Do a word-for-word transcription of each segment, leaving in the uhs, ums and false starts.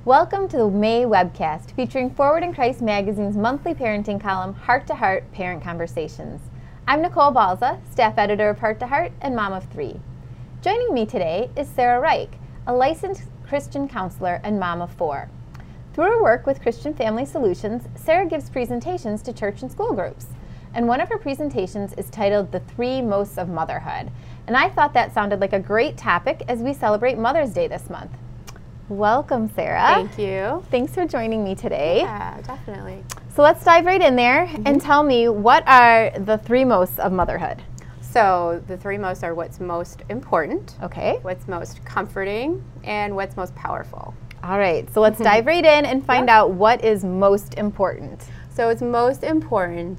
Welcome to the May webcast featuring Forward in Christ Magazine's monthly parenting column, Heart to Heart Parent Conversations. I'm Nicole Balza, staff editor of Heart to Heart and mom of three. Joining me today is Sarah Reich, a licensed Christian counselor and mom of four. Through her work with Christian Family Solutions, Sarah gives presentations to church and school groups. And one of her presentations is titled The Three Mosts of Motherhood. And I thought that sounded like a great topic as we celebrate Mother's Day this month. Welcome, Sarah. Thank you. Thanks for joining me today. Yeah, definitely. So let's dive right in there mm-hmm. and tell me, what are the three mosts of motherhood? So the three mosts are what's most important, okay, what's most comforting, and what's most powerful. All right, so let's dive right in and find yep. out what is most important. So what's most important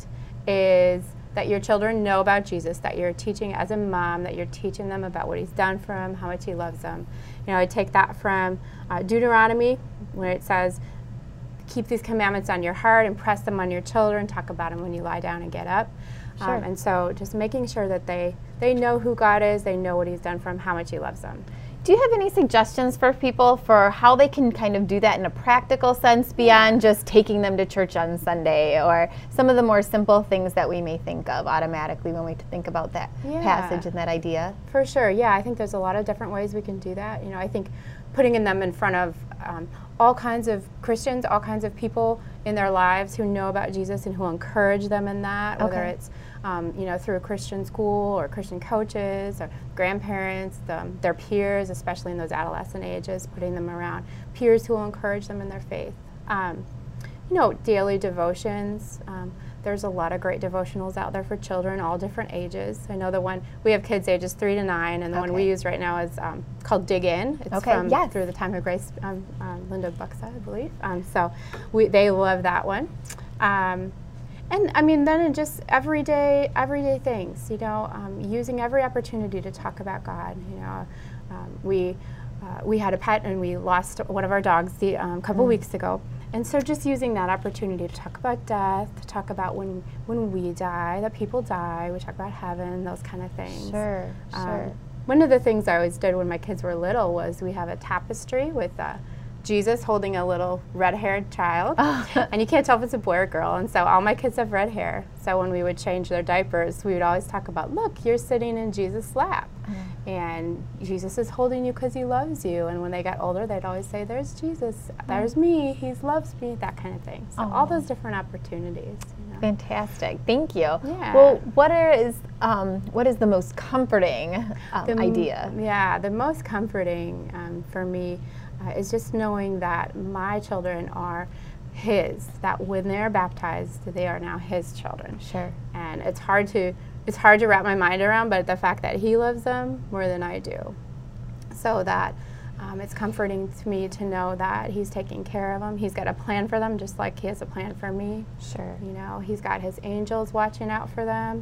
is that your children know about Jesus, that you're teaching as a mom, that you're teaching them about what he's done for them, how much he loves them. You know, I take that from uh, Deuteronomy, where it says, keep these commandments on your heart, impress them on your children, talk about them when you lie down and get up. Sure. Um, and so just making sure that they, they know who God is, they know what he's done for them, how much he loves them. Do you have any suggestions for people for how they can kind of do that in a practical sense beyond just taking them to church on Sunday, or some of the more simple things that we may think of automatically when we think about that yeah. passage and that idea? For sure, yeah. I think there's a lot of different ways we can do that. You know, I think putting them in front of um, all kinds of Christians, all kinds of people in their lives who know about Jesus and who encourage them in that, whether okay. it's Um, you know, through a Christian school or Christian coaches or grandparents, the, their peers, especially in those adolescent ages, putting them around peers who will encourage them in their faith. Um, you know, daily devotions. Um, there's a lot of great devotionals out there for children, all different ages. I know the one, we have kids ages three to nine, and the okay. one we use right now is um, called Dig In. It's okay. from yes. Through the Time of Grace, um, um, Linda Buxa, I believe. Um, so we, they love that one. Um, And I mean, then in just everyday, everyday things, you know, um, using every opportunity to talk about God. You know, um, we uh, we had a pet and we lost one of our dogs the um, couple mm. weeks ago, and so just using that opportunity to talk about death, to talk about when when we die, that people die. We talk about heaven, those kind of things. Sure, um, sure. One of the things I always did when my kids were little was we have a tapestry with Uh, Jesus holding a little red-haired child, and you can't tell if it's a boy or girl, and so all my kids have red hair. So when we would change their diapers, we would always talk about, look, you're sitting in Jesus' lap, mm. and Jesus is holding you because he loves you. And when they got older, they'd always say, there's Jesus, there's mm. me, he loves me, that kind of thing. So oh. all those different opportunities. You know. Fantastic, thank you. Yeah. Well, what are, is um, what is the most comforting um, the idea? Yeah, the most comforting um, for me Uh, is just knowing that my children are his, that when they're baptized, they are now his children. Sure. And it's hard to it's hard to wrap my mind around, but the fact that he loves them more than I do. So that um, it's comforting to me to know that he's taking care of them. He's got a plan for them, just like he has a plan for me. Sure. You know, he's got his angels watching out for them.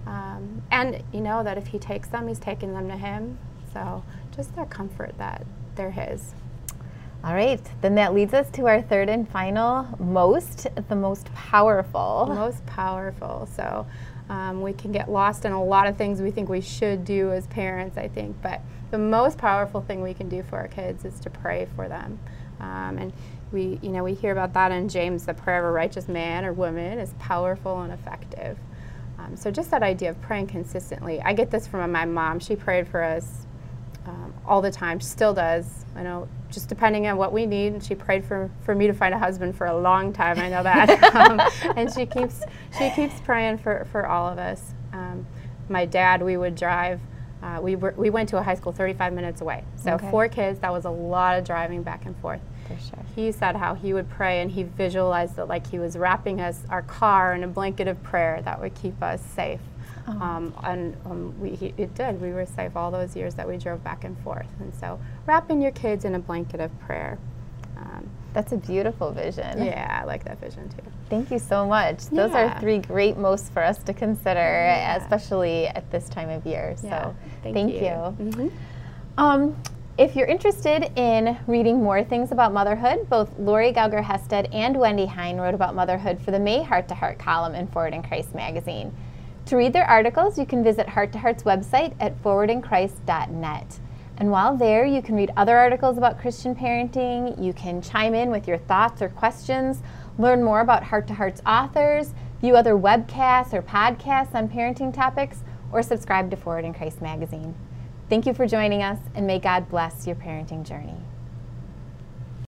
Um, and you know that if he takes them, he's taking them to him. So just that comfort that they're his. All right, then that leads us to our third and final most, the most powerful. Most powerful. So um, we can get lost in a lot of things we think we should do as parents, I think, but the most powerful thing we can do for our kids is to pray for them. Um, and we, you know, we hear about that in James, the prayer of a righteous man or woman is powerful and effective. Um, so just that idea of praying consistently. I get this from my mom. She prayed for us Um, all the time. She still does. I know, just depending on what we need. She prayed for, for me to find a husband for a long time. I know that. um, and she keeps she keeps praying for, for all of us. Um, my dad, we would drive. Uh, we were we went to a high school thirty-five minutes away. So okay. four kids. That was a lot of driving back and forth. For sure. He said how he would pray, and he visualized it like he was wrapping us our car in a blanket of prayer that would keep us safe. Oh. Um, and um, we, he, it did. We were safe all those years that we drove back and forth. And so wrapping your kids in a blanket of prayer. Um, That's a beautiful vision. yeah, I like that vision too. Thank you so much. Those Yeah. are three great mosts for us to consider, Yeah. especially at this time of year. So Yeah, thank, thank you. you. Mm-hmm. Um, if you're interested in reading more things about motherhood, both Lori Gauger Hested and Wendy Hine wrote about motherhood for the May Heart to Heart column in Forward in Christ magazine. To read their articles, you can visit Heart to Heart's website at forward in christ dot net. And while there, you can read other articles about Christian parenting, you can chime in with your thoughts or questions, learn more about Heart to Heart's authors, view other webcasts or podcasts on parenting topics, or subscribe to Forward in Christ magazine. Thank you for joining us, and may God bless your parenting journey.